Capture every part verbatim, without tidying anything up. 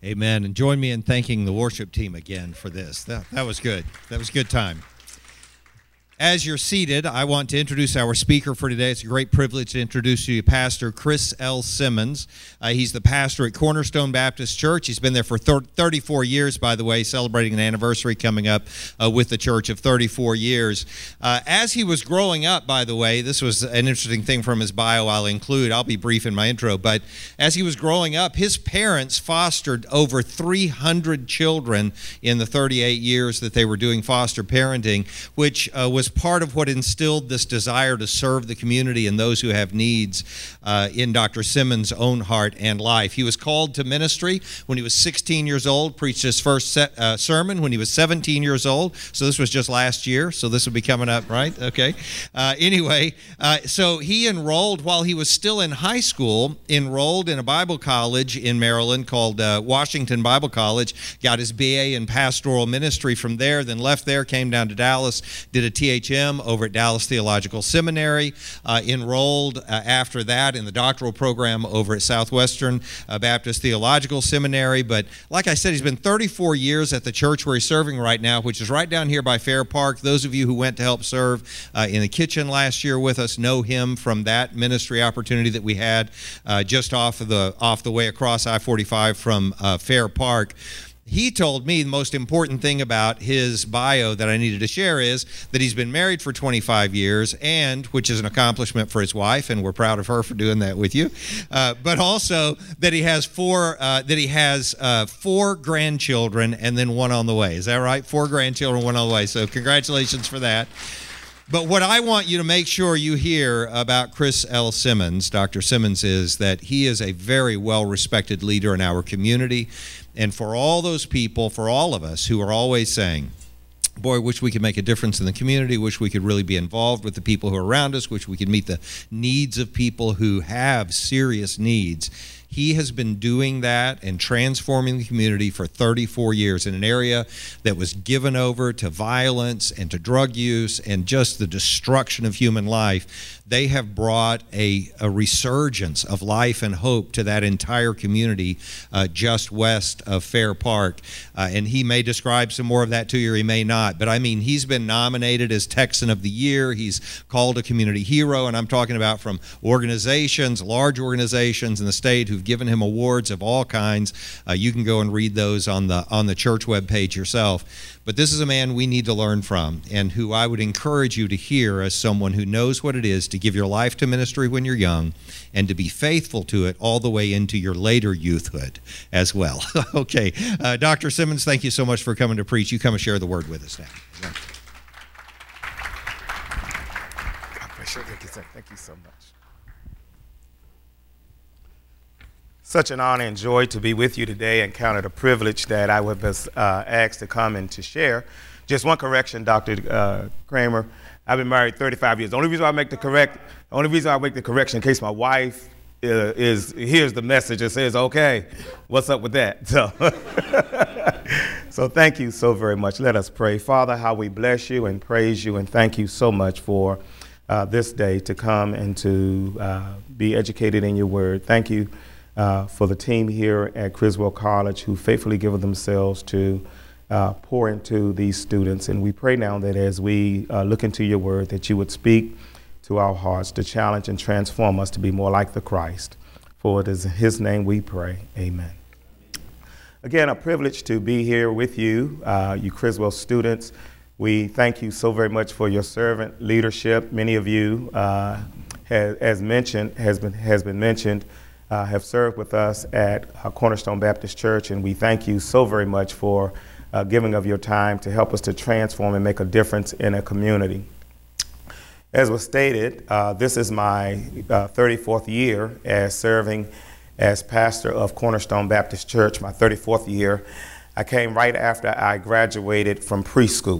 Amen. And join me in thanking the worship team again for this. That, that was good. That was a good time. As you're seated, I want to introduce our speaker for today. It's a great privilege to introduce you to Pastor Chris L. Simmons. Uh, he's the pastor at Cornerstone Baptist Church. He's been there for thirty-four years, by the way, celebrating an anniversary coming up uh, with the church of thirty-four years. Uh, as he was growing up, by the way, this was an interesting thing from his bio I'll include. I'll be brief in my intro, but as he was growing up, his parents fostered over three hundred children in the thirty-eight years that they were doing foster parenting, which uh, was part of what instilled this desire to serve the community and those who have needs uh, in Doctor Simmons' own heart and life. He was called to ministry when he was sixteen years old, preached his first set, uh, sermon when he was seventeen years old, so this was just last year, so this will be coming up, right? Okay. Uh, anyway, uh, so he enrolled while he was still in high school, enrolled in a Bible college in Maryland called uh, Washington Bible College, got his B A in pastoral ministry from there, then left there, came down to Dallas, did a T H M over at Dallas Theological Seminary, uh, enrolled uh, after that in the doctoral program over at Southwestern uh, Baptist Theological Seminary. But like I said, he's been thirty-four years at the church where he's serving right now, which is right down here by Fair Park. Those of you who went to help serve uh, in the kitchen last year with us know him from that ministry opportunity that we had uh, just off of the off the way across I forty-five from uh, Fair Park. He told me the most important thing about his bio that I needed to share is that he's been married for twenty-five years, and which is an accomplishment for his wife, and we're proud of her for doing that with you. Uh, but also that he has four uh, that he has uh, four grandchildren, and then one on the way. Is that right? Four grandchildren, one on the way. So congratulations for that. But what I want you to make sure you hear about Chris L. Simmons, Doctor Simmons, is that he is a very well-respected leader in our community. And for all those people, for all of us who are always saying, boy, wish we could make a difference in the community, wish we could really be involved with the people who are around us, wish we could meet the needs of people who have serious needs. He has been doing that and transforming the community for thirty-four years in an area that was given over to violence and to drug use and just the destruction of human life. They have brought a, a resurgence of life and hope to that entire community uh, just west of Fair Park. Uh, and he may describe some more of that to you, or he may not. But I mean, he's been nominated as Texan of the Year. He's called a community hero, and I'm talking about from organizations, large organizations in the state who've given him awards of all kinds. Uh, you can go and read those on the on the church webpage yourself. But this is a man we need to learn from, and who I would encourage you to hear as someone who knows what it is to give your life to ministry when you're young and to be faithful to it all the way into your later youthhood as well. Okay, uh, Doctor Simmons, thank you so much for coming to preach. You come and share the word with us now. God bless you. Thank you, sir. Thank you so much. Such an honor and joy to be with you today, and count it a privilege that I was uh, asked to come and to share. Just one correction, Doctor Uh, Kramer. I've been married thirty-five years. The only reason I make the correct, the only reason I make the correction in case my wife uh, is hears the message and says, "Okay, what's up with that?" So, so thank you so very much. Let us pray. Father, how we bless you and praise you, and thank you so much for uh, this day to come and to uh, be educated in your word. Thank you. Uh, for the team here at Criswell College who faithfully give themselves to uh, pour into these students. And we pray now that as we uh, look into your word, that you would speak to our hearts to challenge and transform us to be more like the Christ. For it is in his name we pray. Amen. Again, a privilege to be here with you, uh, you Criswell students. We thank you so very much for your servant leadership. Many of you, uh, has, as mentioned, has been, has been mentioned, Uh, have served with us at uh, Cornerstone Baptist Church, and we thank you so very much for uh, giving of your time to help us to transform and make a difference in a community. As was stated, uh, this is my uh, thirty-fourth year as serving as pastor of Cornerstone Baptist Church, my thirty-fourth year. I came right after I graduated from preschool.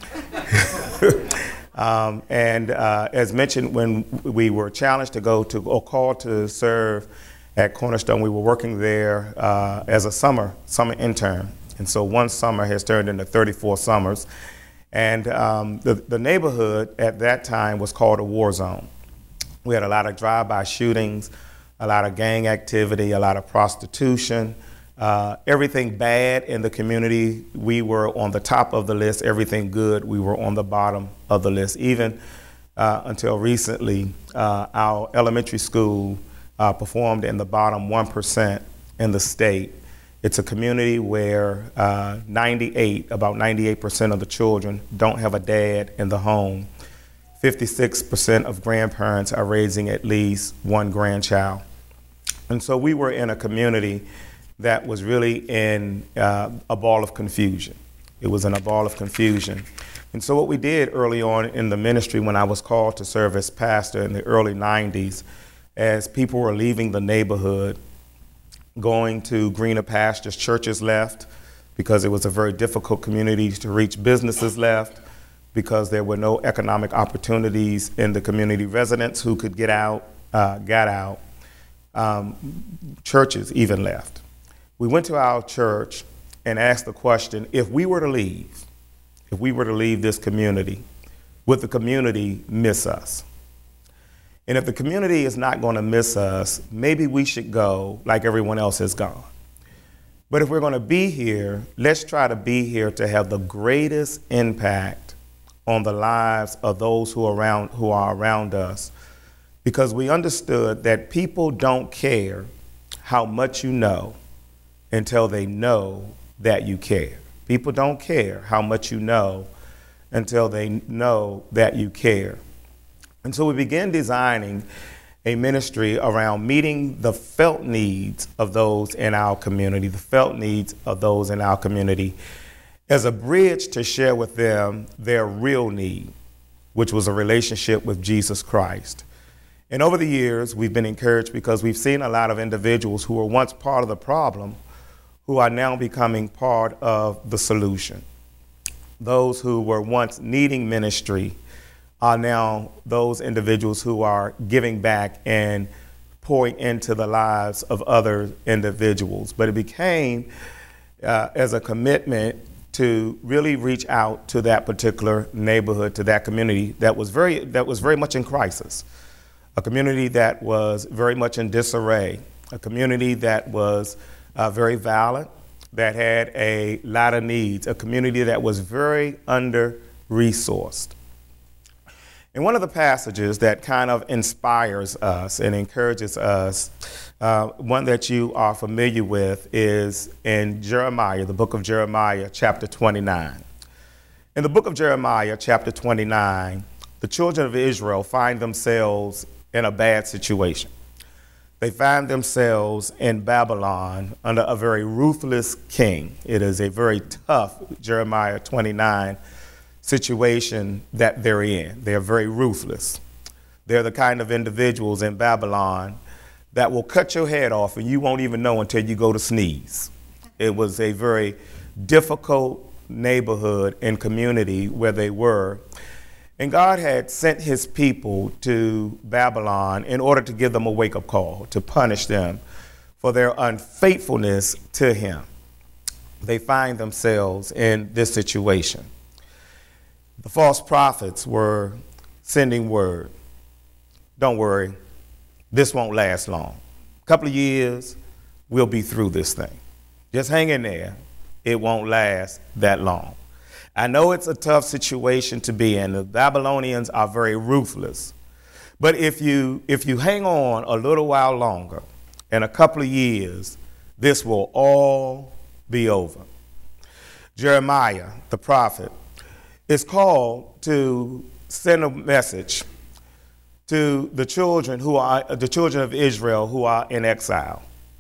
um, and uh, as mentioned, when we were challenged to go to, or called to serve at Cornerstone, we were working there uh, as a summer summer intern. And so one summer has turned into thirty-four summers. And um, the, the neighborhood at that time was called a war zone. We had a lot of drive-by shootings, a lot of gang activity, a lot of prostitution, Uh, everything bad in the community, we were on the top of the list. Everything good, we were on the bottom of the list. Even uh, until recently, uh, our elementary school uh, performed in the bottom one percent in the state. It's a community where uh, ninety-eight, about ninety-eight percent of the children don't have a dad in the home. fifty-six percent of grandparents are raising at least one grandchild. And so we were in a community that was really in uh, a ball of confusion. It was in a ball of confusion. And so what we did early on in the ministry, when I was called to serve as pastor in the early nineties, as people were leaving the neighborhood, going to greener pastures, churches left because it was a very difficult community to reach, businesses left because there were no economic opportunities in the community. Residents who could get out, uh, got out. Um, churches even left. We went to our church and asked the question, if we were to leave, if we were to leave this community, would the community miss us? And if the community is not going to miss us, maybe we should go like everyone else has gone. But if we're going to be here, let's try to be here to have the greatest impact on the lives of those who are around, who are around us, because we understood that people don't care how much you know until they know that you care. People don't care how much you know until they know that you care. And so we began designing a ministry around meeting the felt needs of those in our community, the felt needs of those in our community, as a bridge to share with them their real need, which was a relationship with Jesus Christ. And over the years, we've been encouraged because we've seen a lot of individuals who were once part of the problem who are now becoming part of the solution. Those who were once needing ministry are now those individuals who are giving back and pouring into the lives of other individuals. But it became uh, as a commitment to really reach out to that particular neighborhood, to that community that was very that was very much in crisis, a community that was very much in disarray, a community that was uh, very violent, that had a lot of needs, a community that was very under-resourced. And one of the passages that kind of inspires us and encourages us, uh, one that you are familiar with, is in Jeremiah, the book of Jeremiah, chapter twenty-nine. In the book of Jeremiah, chapter twenty-nine, the children of Israel find themselves in a bad situation. They find themselves in Babylon under a very ruthless king. It is a very tough, Jeremiah twenty-nine, situation that they're in. They're very ruthless. They're the kind of individuals in Babylon that will cut your head off and you won't even know until you go to sneeze. It was a very difficult neighborhood and community where they were. And God had sent his people to Babylon in order to give them a wake-up call, to punish them for their unfaithfulness to him. They find themselves in this situation. The false prophets were sending word. Don't worry, this won't last long. A couple of years, we'll be through this thing. Just hang in there. It won't last that long. I know it's a tough situation to be in. The Babylonians are very ruthless. But if you if you hang on a little while longer, in a couple of years, this will all be over. Jeremiah, the prophet, is called to send a message to the children who are the children of Israel who are in exile.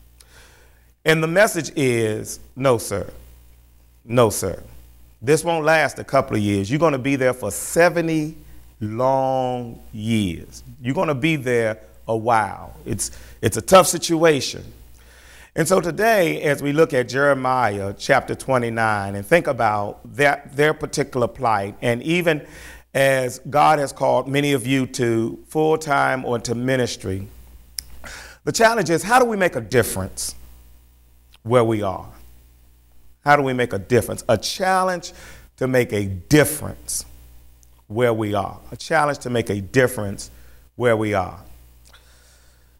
And the message is, no, sir. No, sir. This won't last a couple of years. You're going to be there for seventy long years. You're going to be there a while. It's, it's a tough situation. And so today, as we look at Jeremiah chapter twenty-nine and think about that, their particular plight, and even as God has called many of you to full-time or to ministry, the challenge is, how do we make a difference where we are? How do we make a difference? A challenge to make a difference where we are. A challenge to make a difference where we are.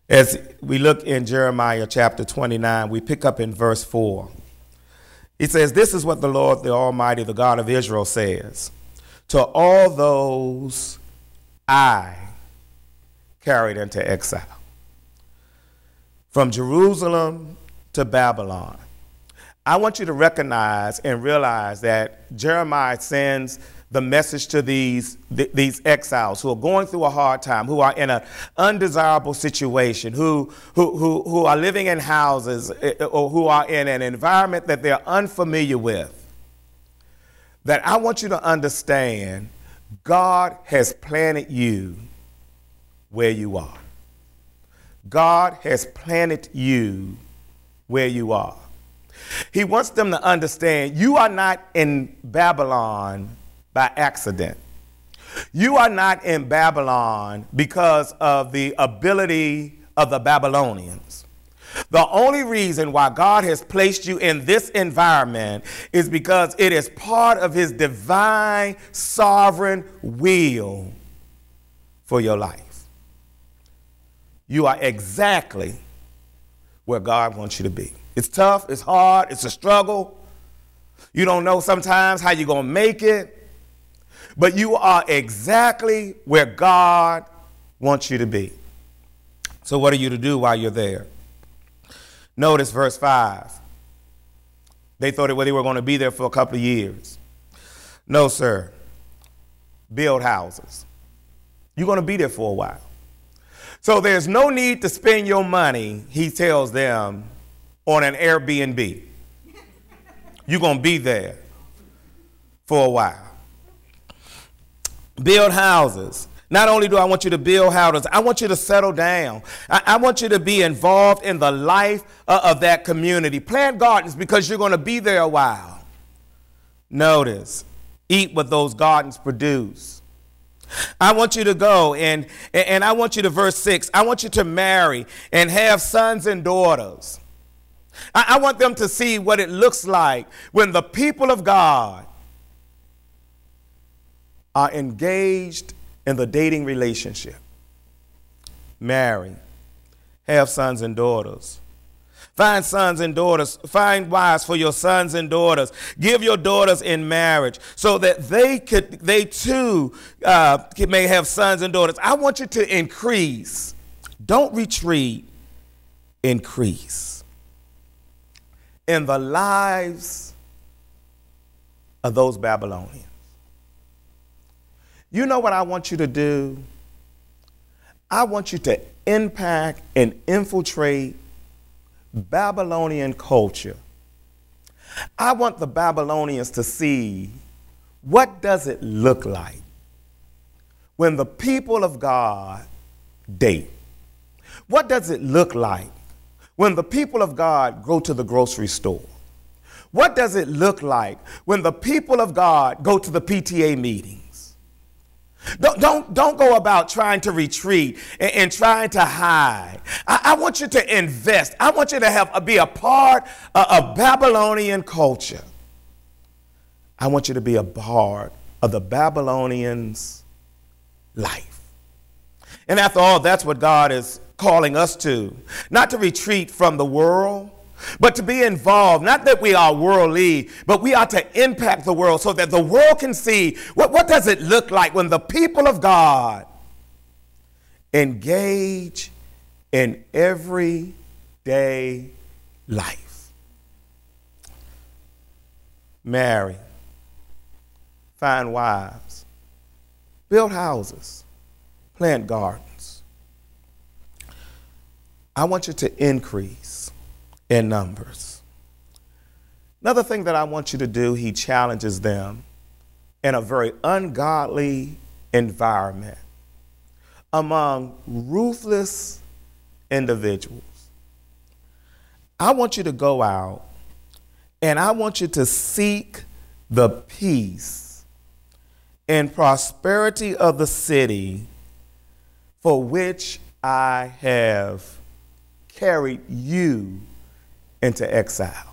As we look in Jeremiah chapter twenty-nine, we pick up in verse four. It says, "This is what the Lord, the Almighty, the God of Israel says, to all those I carried into exile, from Jerusalem to Babylon." I want you to recognize and realize that Jeremiah sends the message to these, th- these exiles who are going through a hard time, who are in an undesirable situation, who, who, who, who are living in houses or who are in an environment that they're unfamiliar with, that I want you to understand God has planted you where you are. God has planted you where you are. He wants them to understand you are not in Babylon by accident. You are not in Babylon because of the ability of the Babylonians. The only reason why God has placed you in this environment is because it is part of his divine, sovereign will for your life. You are exactly where God wants you to be. It's tough, it's hard, it's a struggle. You don't know sometimes how you're going to make it, but you are exactly where God wants you to be. So what are you to do while you're there? Notice verse five. They thought that they were going to be there for a couple of years. No, sir. Build houses. You're going to be there for a while. So there's no need to spend your money, he tells them, on an Airbnb. You're going to be there for a while. Build houses. Not only do I want you to build houses, I want you to settle down. I, I want you to be involved in the life uh, of that community. Plant gardens because you're going to be there a while. Notice, eat what those gardens produce. I want you to go and, and I want you to, verse six, I want you to marry and have sons and daughters. I, I want them to see what it looks like when the people of God are engaged in the dating relationship. Marry, have sons and daughters. Find sons and daughters, find wives for your sons and daughters. Give your daughters in marriage so that they could, they too uh, may have sons and daughters. I want you to increase. Don't retreat, increase in the lives of those Babylonians. You know what I want you to do? I want you to impact and infiltrate Babylonian culture. I want the Babylonians to see what does it look like when the people of God date. What does it look like when the people of God go to the grocery store? What does it look like when the people of God go to the P T A meetings? Don't, don't, don't go about trying to retreat and, and trying to hide. I, I want you to invest. I want you to have be a part of, of Babylonian culture. I want you to be a part of the Babylonians' life. And after all, that's what God is calling us to. Not to retreat from the world, but to be involved. Not that we are worldly, but we are to impact the world so that the world can see what, what does it look like when the people of God engage in everyday life. Marry, find wives, build houses, plant gardens. I want you to increase in numbers. Another thing that I want you to do, he challenges them in a very ungodly environment among ruthless individuals. I want you to go out and I want you to seek the peace and prosperity of the city for which I have carried you into exile.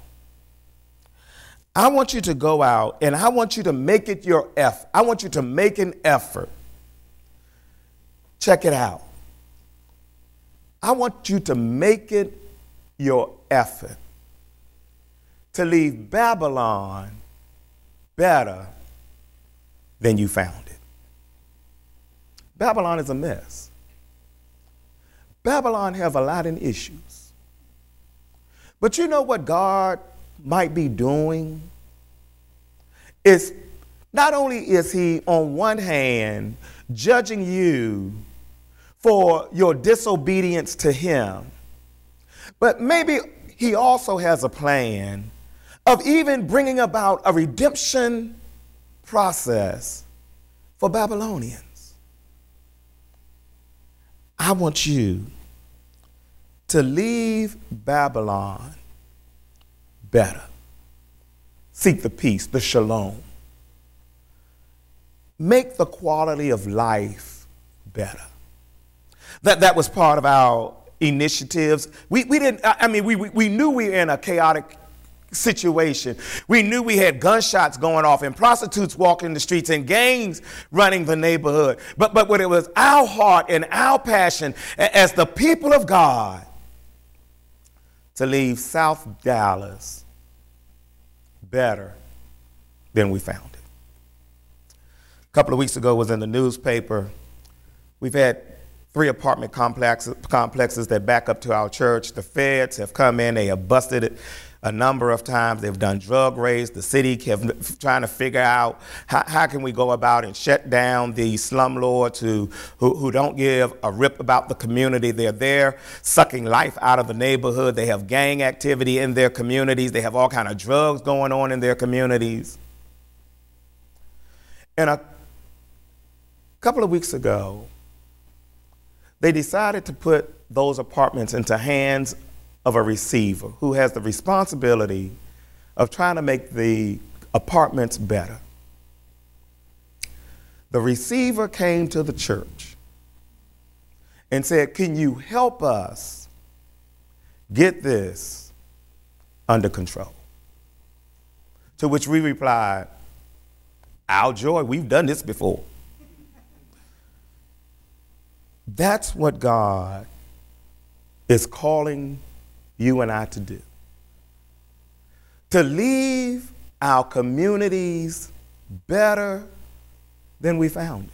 I want you to go out and I want you to make it your effort. I want you to make an effort. Check it out. I want you to make it your effort to leave Babylon better than you found it. Babylon is a mess. Babylon have a lot of issues. But you know what God might be doing? Is not only is he on one hand judging you for your disobedience to him, but maybe he also has a plan of even bringing about a redemption process for Babylonians. I want you to leave Babylon better. Seek the peace, the shalom. Make the quality of life better. That, that was part of our initiatives. We, we didn't, I mean, we, we, we knew we were in a chaotic situation. We knew we had gunshots going off and prostitutes walking the streets and gangs running the neighborhood. But, but what it was our heart and our passion as the people of God to leave South Dallas better than we found it. A couple of weeks ago was in the newspaper. We've had three apartment complexes, complexes that back up to our church. The feds have come in. They have busted it a number of times. They've done drug raids. The city have trying to figure out how, how can we go about and shut down the slumlords who, who, who don't give a rip about the community. They're there sucking life out of the neighborhood. They have gang activity in their communities. They have all kind of drugs going on in their communities. And a couple of weeks ago, they decided to put those apartments into hands of a receiver who has the responsibility of trying to make the apartments better. The receiver came to the church and said, "Can you help us get this under control?" To which we replied, "Our joy, we've done this before." That's what God is calling you and I to do. To leave our communities better than we found it.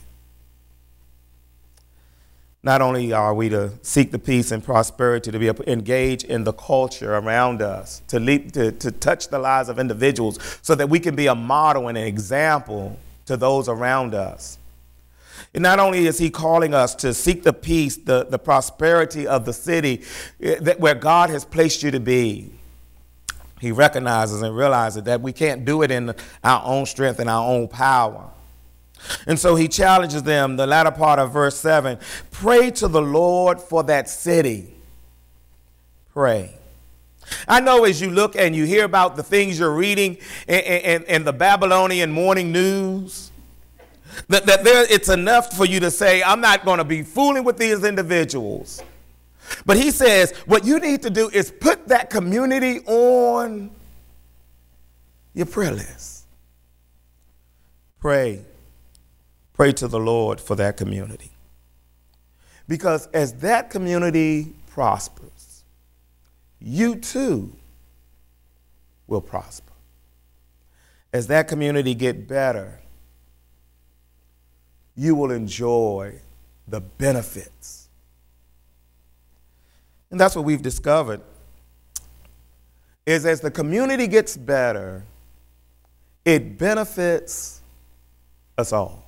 Not only are we to seek the peace and prosperity, to be engaged in the culture around us, to, lead, to, to touch the lives of individuals so that we can be a model and an example to those around us. And not only is he calling us to seek the peace, the, the prosperity of the city that where God has placed you to be, he recognizes and realizes that we can't do it in our own strength and our own power. And so he challenges them, the latter part of verse seven, pray to the Lord for that city. Pray. I know as you look and you hear about the things you're reading in, in, in the Babylonian morning news, That, that there, it's enough for you to say, I'm not going to be fooling with these individuals. But he says, what you need to do is put that community on your prayer list. Pray. Pray to the Lord for that community. Because as that community prospers, you too will prosper. As that community get better, you will enjoy the benefits. And that's what we've discovered, is as the community gets better, it benefits us all.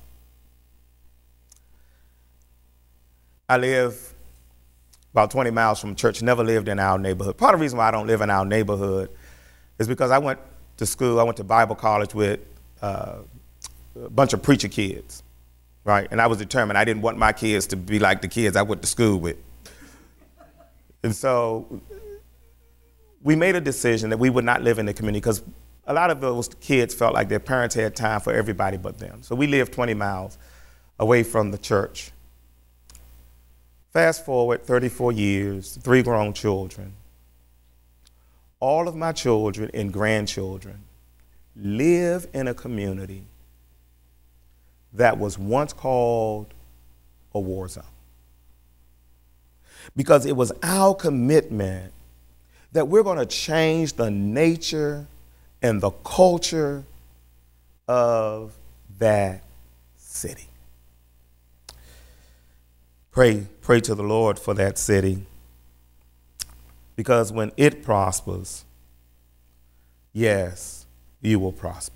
I live about twenty miles from church, never lived in our neighborhood. Part of the reason why I don't live in our neighborhood is because I went to school, I went to Bible college with uh, a bunch of preacher kids. Right, and I was determined I didn't want my kids to be like the kids I went to school with. And so we made a decision that we would not live in the community because a lot of those kids felt like their parents had time for everybody but them. So we lived twenty miles away from the church. Fast forward thirty-four years, three grown children. All of my children and grandchildren live in a community that was once called a war zone. because it was our commitment that we're going to change the nature and the culture of that city. Pray, pray to the Lord for that city, because when it prospers, yes, you will prosper.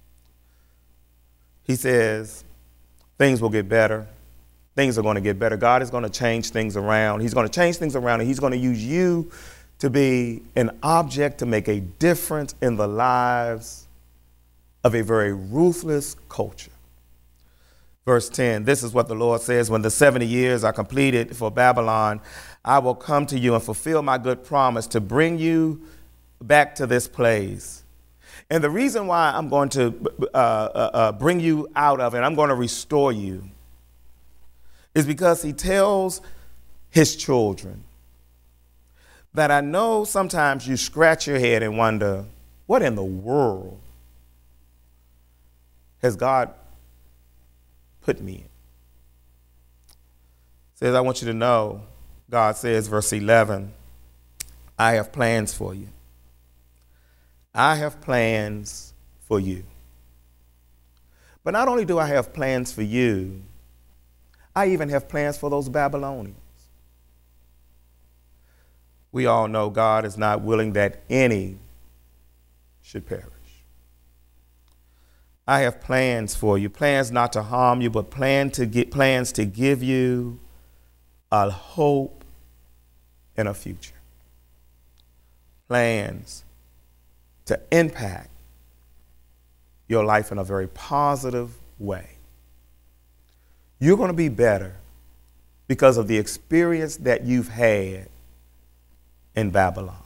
He says things will get better. Things are going to get better. God is going to change things around. He's going to change things around, and he's going to use you to be an object to make a difference in the lives of a very ruthless culture. Verse ten, this is what the Lord says: when the seventy years are completed for Babylon, I will come to you and fulfill my good promise to bring you back to this place. And the reason why I'm going to uh, uh, uh, bring you out of it, I'm going to restore you, is because he tells his children that I know sometimes you scratch your head and wonder, what in the world has God put me in? Says, I want you to know, God says, verse eleven, I have plans for you. I have plans for you. But not only do I have plans for you, I even have plans for those Babylonians. We all know God is not willing that any should perish. I have plans for you, plans not to harm you, but plan to get, plans to give you a hope and a future. Plans to impact your life in a very positive way. You're going to be better because of the experience that you've had in Babylon.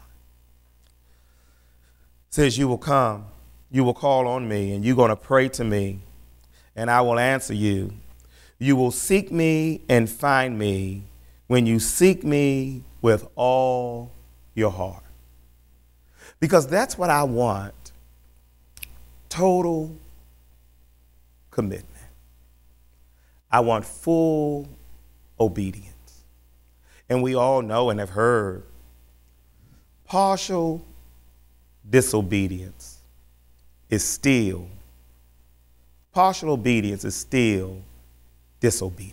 It says you will come, you will call on me, and you're going to pray to me, and I will answer you. You will seek me and find me when you seek me with all your heart. Because that's what I want. Total commitment. I want full obedience. And we all know and have heard partial disobedience is still, partial obedience is still disobedience.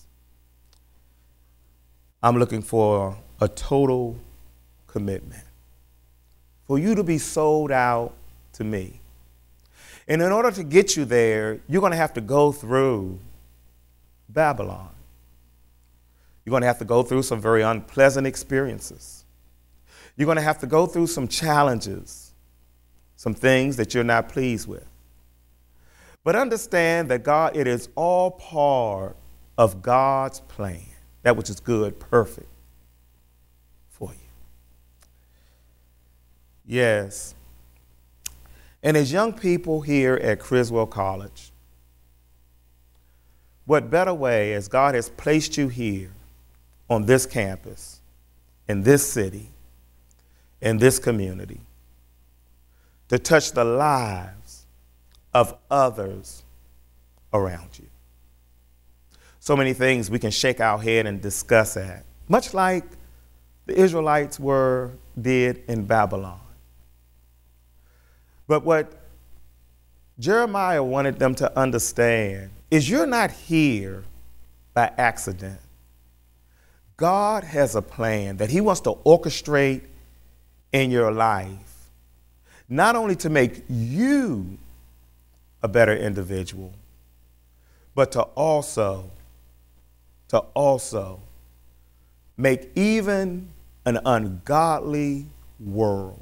I'm looking for a total commitment, for you to be sold out to me. And in order to get you there, you're going to have to go through Babylon. You're going to have to go through some very unpleasant experiences. You're going to have to go through some challenges, some things that you're not pleased with. But understand that God, it is all part of God's plan, that which is good, perfect for you. Yes. And as young people here at Criswell College, what better way, as God has placed you here on this campus, in this city, in this community, to touch the lives of others around you. So many things we can shake our head and discuss at, much like the Israelites were did in Babylon. But what Jeremiah wanted them to understand is you're not here by accident. God has a plan that he wants to orchestrate in your life, not only to make you a better individual, but to also, to also make even an ungodly world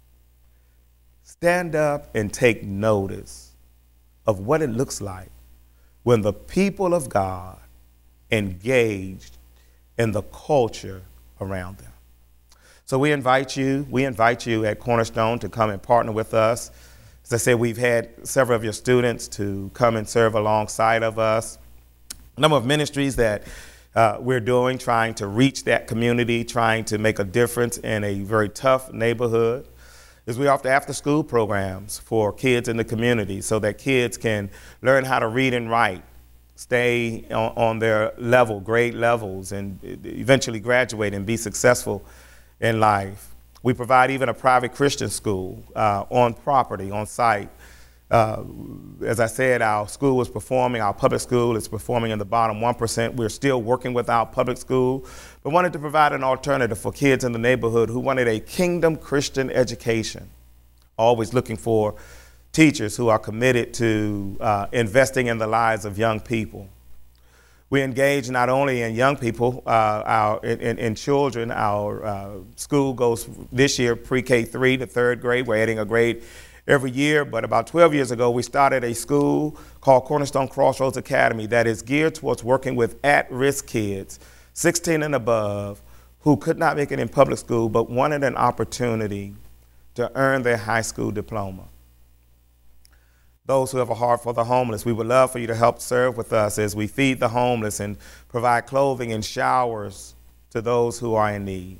stand up and take notice of what it looks like when the people of God engaged in the culture around them. So we invite you, we invite you at Cornerstone to come and partner with us. As I said, we've had several of your students to come and serve alongside of us. A number of ministries that uh, we're doing, trying to reach that community, trying to make a difference in a very tough neighborhood, is we offer after-school programs for kids in the community so that kids can learn how to read and write, stay on, on their level, grade levels, and eventually graduate and be successful in life. We provide even a private Christian school uh, on property, on site. Uh, as I said, our school is performing, our public school is performing in the bottom one percent. We're still working with our public school, but wanted to provide an alternative for kids in the neighborhood who wanted a kingdom Christian education. Always looking for teachers who are committed to uh, investing in the lives of young people. We engage not only in young people, uh, our, in, in children. Our uh, school goes this year pre-K three to third grade. We're adding a grade every year, but about twelve years ago, we started a school called Cornerstone Crossroads Academy that is geared towards working with at-risk kids, sixteen and above, who could not make it in public school but wanted an opportunity to earn their high school diploma. Those who have a heart for the homeless, we would love for you to help serve with us as we feed the homeless and provide clothing and showers to those who are in need.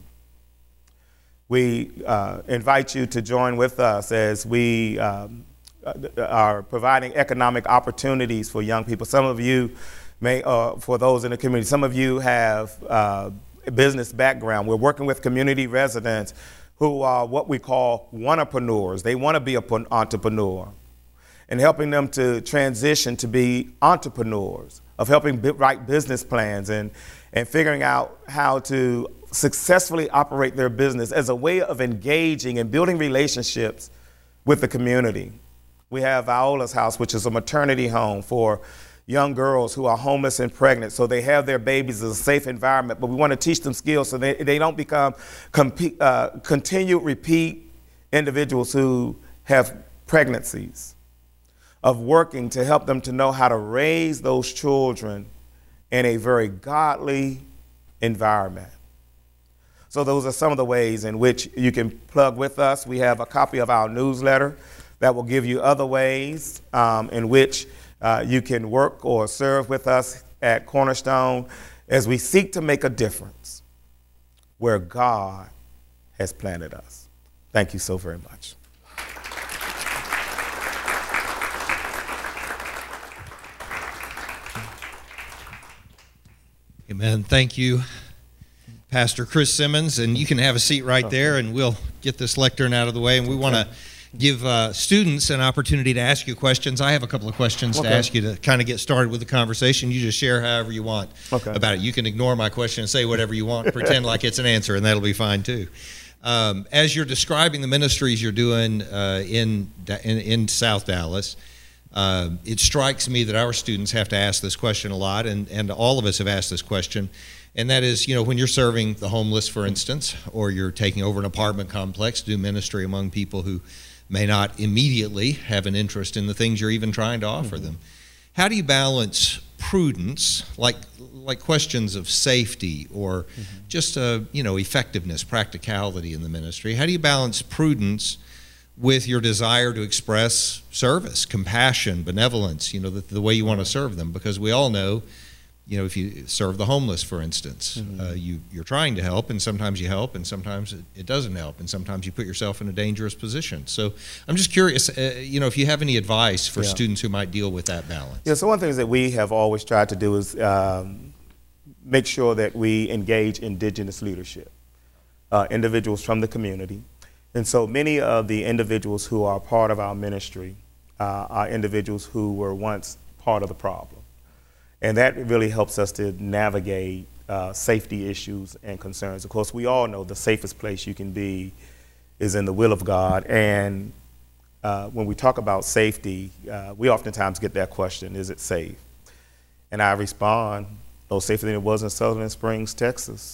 We uh, invite you to join with us as we um, are providing economic opportunities for young people. Some of you may, uh, for those in the community, some of you have uh, a business background. We're working with community residents who are what we call wantrepreneurs. They want to be an entrepreneur, and helping them to transition to be entrepreneurs, of helping write business plans and, and figuring out how to successfully operate their business as a way of engaging and building relationships with the community. We have Viola's House, which is a maternity home for young girls who are homeless and pregnant, so they have their babies in a safe environment, but we want to teach them skills so they, they don't become compete, uh, continued repeat individuals who have pregnancies, of working to help them to know how to raise those children in a very godly environment. So those are some of the ways in which you can plug with us. We have a copy of our newsletter that will give you other ways um, in which uh, you can work or serve with us at Cornerstone as we seek to make a difference where God has planted us. Thank you so very much. Amen. Thank you, Pastor Chris Simmons. And you can have a seat right there, and we'll get this lectern out of the way. And we want to give uh, students an opportunity to ask you questions. I have a couple of questions okay. to ask you to kind of get started with the conversation. You just share however you want okay. about it. You can ignore my question and say whatever you want, pretend like it's an answer, and that'll be fine too. Um, as you're describing the ministries you're doing uh, in, in, in South Dallas, Uh, it strikes me that our students have to ask this question a lot, and, and all of us have asked this question, and that is, you know, when you're serving the homeless, for instance, or you're taking over an apartment complex to do ministry among people who may not immediately have an interest in the things you're even trying to offer mm-hmm. them, how do you balance prudence, like like questions of safety or mm-hmm. just, uh, you know, effectiveness, practicality in the ministry? How do you balance prudence with your desire to express service, compassion, benevolence, you know, the, the way you want to serve them? Because we all know, you know, if you serve the homeless, for instance, mm-hmm. uh, you, you're trying to help, and sometimes you help, and sometimes it, it doesn't help, and sometimes you put yourself in a dangerous position. So I'm just curious, uh, you know, if you have any advice for yeah. students who might deal with that balance. Yeah, so one of the things that we have always tried to do is um, make sure that we engage indigenous leadership, uh, individuals from the community. And so many of the individuals who are part of our ministry uh, are individuals who were once part of the problem. And that really helps us to navigate uh, safety issues and concerns. Of course, we all know the safest place you can be is in the will of God. And uh, when we talk about safety, uh, we oftentimes get that question, is it safe? And I respond, no safer than it was in Sutherland Springs, Texas.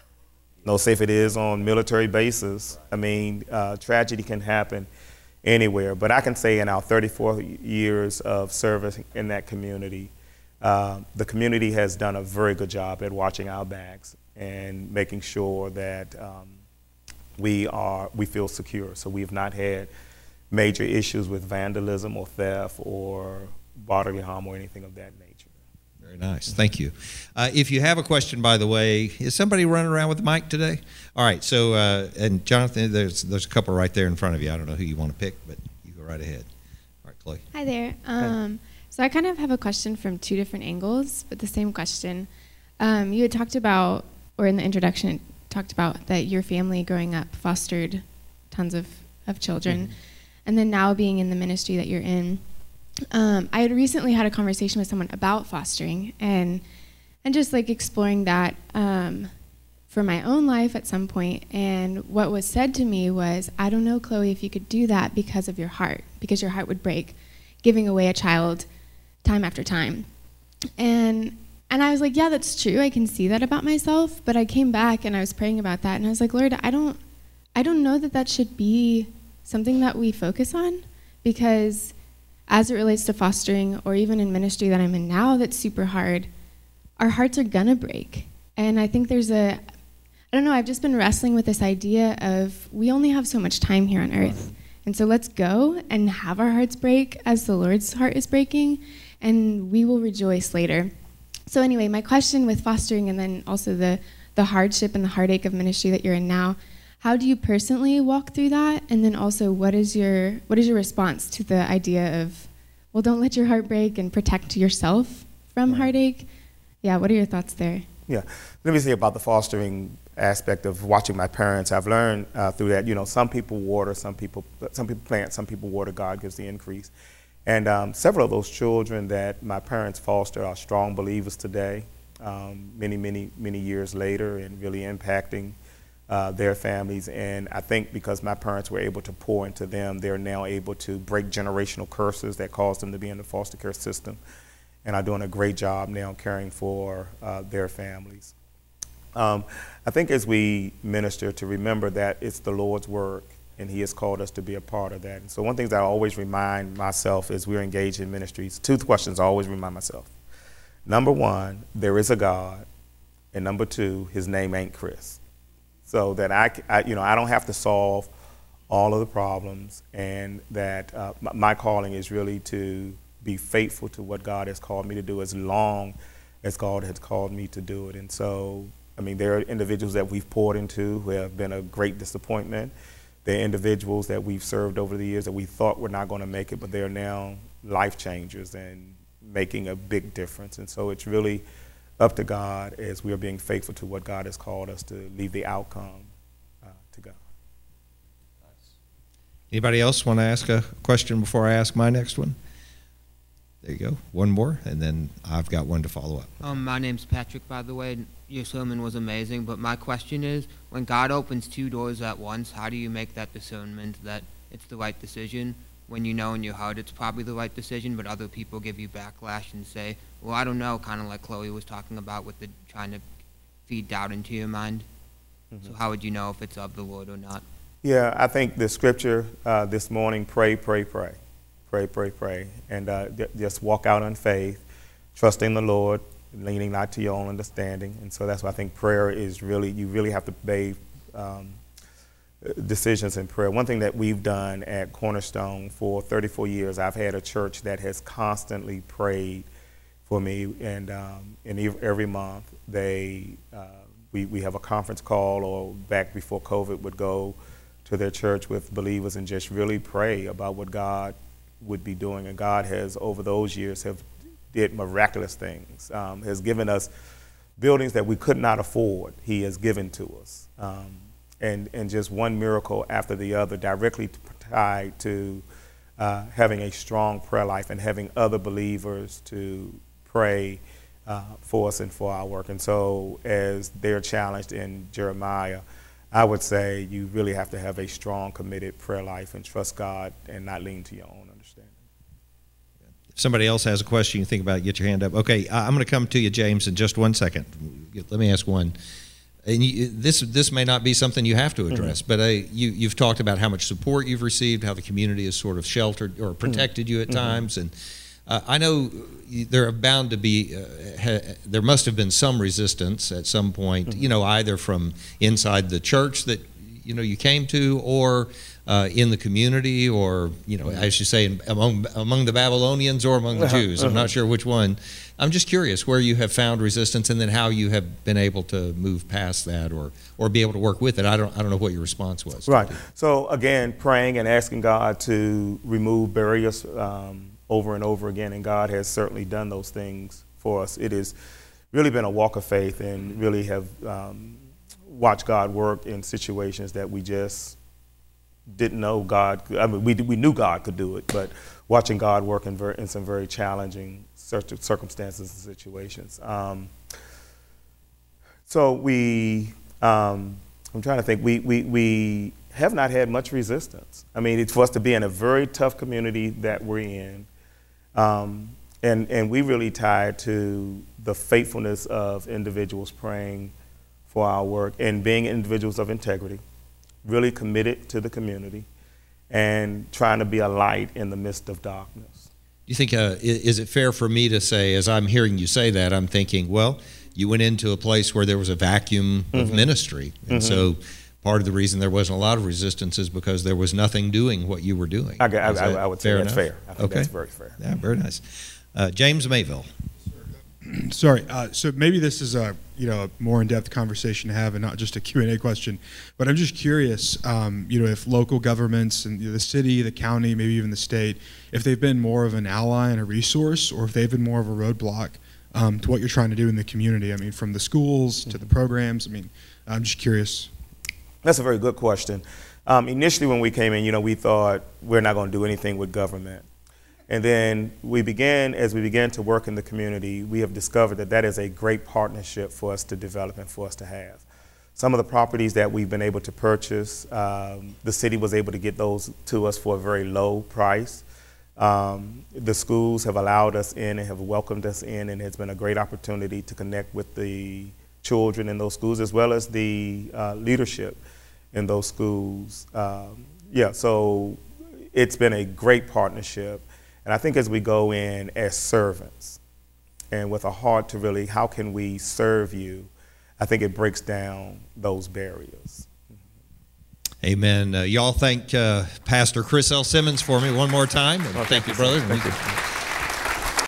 No safe it is on military bases. I mean, uh, tragedy can happen anywhere. But I can say in our thirty-four years of service in that community, uh, the community has done a very good job at watching our backs and making sure that um, we are we feel secure. So we've not had major issues with vandalism or theft or bodily harm or anything of that nature. Very nice. Thank you. Uh, if you have a question, by the way, is somebody running around with the mic today? All right. So, uh, and Jonathan, there's there's a couple right there in front of you. I don't know who you want to pick, but you go right ahead. All right, Chloe. Hi there. Um, So I kind of have a question from two different angles, but the same question. Um, you had talked about, or in the introduction, talked about that your family growing up fostered tons of, of children, mm-hmm. and then now being in the ministry that you're in. Um, I had recently had a conversation with someone about fostering and and just like exploring that um, for my own life at some point. And what was said to me was, I don't know, Chloe, if you could do that because of your heart, because your heart would break, giving away a child time after time. And and I was like, yeah, that's true. I can see that about myself. But I came back and I was praying about that, and I was like, Lord, I don't, I don't know that that should be something that we focus on, because as it relates to fostering, or even in ministry that I'm in now that's super hard, our hearts are gonna break. And I think there's a, I don't know, I've just been wrestling with this idea of we only have so much time here on earth. And so let's go and have our hearts break as the Lord's heart is breaking, and we will rejoice later. So anyway, my question with fostering, and then also the, the hardship and the heartache of ministry that you're in now, how do you personally walk through that? And then also, what is your what is your response to the idea of, well, don't let your heart break and protect yourself from right. heartache? Yeah, what are your thoughts there? Yeah, let me say about the fostering aspect of watching my parents. I've learned uh, through that, you know, some people water, some people some people plant, some people water. God gives the increase. And um, several of those children that my parents fostered are strong believers today, um, many, many, many years later, and really impacting uh, their families. And I think because my parents were able to pour into them, they're now able to break generational curses that caused them to be in the foster care system, and are doing a great job now caring for uh, their families. Um, I think as we minister, to remember that it's the Lord's work, and He has called us to be a part of that. And so one thing that I always remind myself as we're engaged in ministries, two questions I always remind myself. Number one, there is a God, and number two, His name ain't Chris. So that I, I you know, I don't have to solve all of the problems, and that uh, my calling is really to be faithful to what God has called me to do as long as God has called me to do it. And so, I mean, there are individuals that we've poured into who have been a great disappointment. There are individuals that we've served over the years that we thought were not going to make it, but they're now life changers and making a big difference. And so it's really up to God as we are being faithful to what God has called us to leave the outcome uh, to God. Anybody else want to ask a question before I ask my next one? There you go. One more, and then I've got one to follow up. Um, my name's Patrick, by the way. Your sermon was amazing, but my question is, when God opens two doors at once, how do you make that discernment that it's the right decision when you know in your heart it's probably the right decision, but other people give you backlash and say, well, I don't know, kind of like Chloe was talking about with the trying to feed doubt into your mind. Mm-hmm. So how would you know if it's of the Lord or not? Yeah, I think the scripture uh, this morning, pray, pray, pray. Pray, pray, pray. And uh, just walk out in faith, trusting the Lord, leaning not to your own understanding. And so that's why I think prayer is really, you really have to bathe um, decisions in prayer. One thing that we've done at Cornerstone for thirty-four years, I've had a church that has constantly prayed for me. And, um, and every month they, uh, we, we have a conference call, or back before COVID would go to their church with believers and just really pray about what God would be doing. And God has, over those years, have did miraculous things, um, has given us buildings that we could not afford. He has given to us. Um, and, and just one miracle after the other, directly tied to uh, having a strong prayer life and having other believers to pray uh, for us and for our work. And so as they're challenged in Jeremiah, I would say you really have to have a strong, committed prayer life and trust God and not lean to your own understanding. If somebody else has a question you think about, get your hand up. Okay, I'm going to come to you, James, in just one second. Let me ask one. And you, this this may not be something you have to address, mm-hmm. but uh, you, you've talked about how much support you've received, how the community has sort of sheltered or protected mm-hmm. you at mm-hmm. times. And uh, I know there are bound to be, uh, ha, there must have been some resistance at some point, mm-hmm. you know, either from inside the church that, you know, you came to, or uh, in the community, or, you know, as you say, among among the Babylonians or among the uh-huh, Jews. I'm uh-huh. not sure which one. I'm just curious where you have found resistance, and then how you have been able to move past that, or or be able to work with it. I don't I don't know what your response was. Right. So again, praying and asking God to remove barriers um, over and over again, and God has certainly done those things for us. It has really been a walk of faith, and really have um, watched God work in situations that we just didn't know God. I mean, we we knew God could do it, but watching God work in, ver- in some very challenging circumstances and situations. Um, so we, um, I'm trying to think. We we we have not had much resistance. I mean, it's for us to be in a very tough community that we're in, um, and and we really tied to the faithfulness of individuals praying for our work and being individuals of integrity, really committed to the community, and trying to be a light in the midst of darkness. You think, uh, is it fair for me to say, as I'm hearing you say that, I'm thinking, well, you went into a place where there was a vacuum of mm-hmm. ministry, and mm-hmm. so part of the reason there wasn't a lot of resistance is because there was nothing doing what you were doing. I, I, I, I would say fair that's enough? fair. I think okay. that's very fair. Yeah, very nice. Uh, James Mayville. Sorry, uh, so maybe this is a you know a more in-depth conversation to have, and not just a Q and A question. But I'm just curious, um, you know, if local governments and you know, the city, the county, maybe even the state, if they've been more of an ally and a resource, or if they've been more of a roadblock um, to what you're trying to do in the community. I mean, from the schools to the programs. I mean, I'm just curious. That's a very good question. Um, initially, when we came in, you know, we thought we're not going to do anything with government. And then we began, as we began to work in the community, we have discovered that that is a great partnership for us to develop and for us to have. Some of the properties that we've been able to purchase, um, the city was able to get those to us for a very low price. Um, the schools have allowed us in and have welcomed us in, and it's been a great opportunity to connect with the children in those schools, as well as the uh, leadership in those schools. Um, yeah, so it's been a great partnership. And I think as we go in as servants and with a heart to really, how can we serve you, I think it breaks down those barriers. Amen. Uh, y'all thank uh, Pastor Chris L. Simmons for me one more time. Oh, thank, thank you, brother. Thank you.